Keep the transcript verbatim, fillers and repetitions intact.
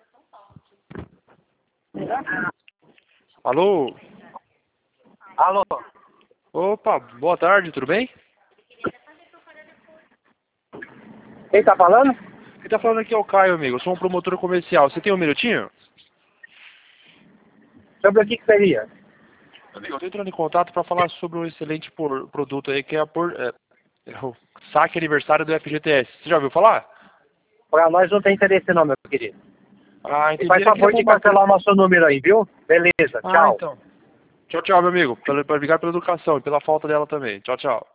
Alô? Alô? Opa, boa tarde, tudo bem? Quem tá falando? Quem tá falando aqui é o Caio, amigo. Eu sou um promotor comercial. Você tem um minutinho? Sobre o que que seria? Amigo, eu tô entrando em contato para falar sobre um excelente por- produto aí, que é, a por, é, é o saque aniversário do F G T S. Você já ouviu falar? Pra nós não tem interesse não, meu querido. Ah, E entendi. faz Ele queria favor de combater... cancelar o nosso número aí, viu? Beleza, Ah, tchau. então. Tchau, tchau, meu amigo. Pelo- Obrigado pela educação e pela falta dela também. Tchau, tchau.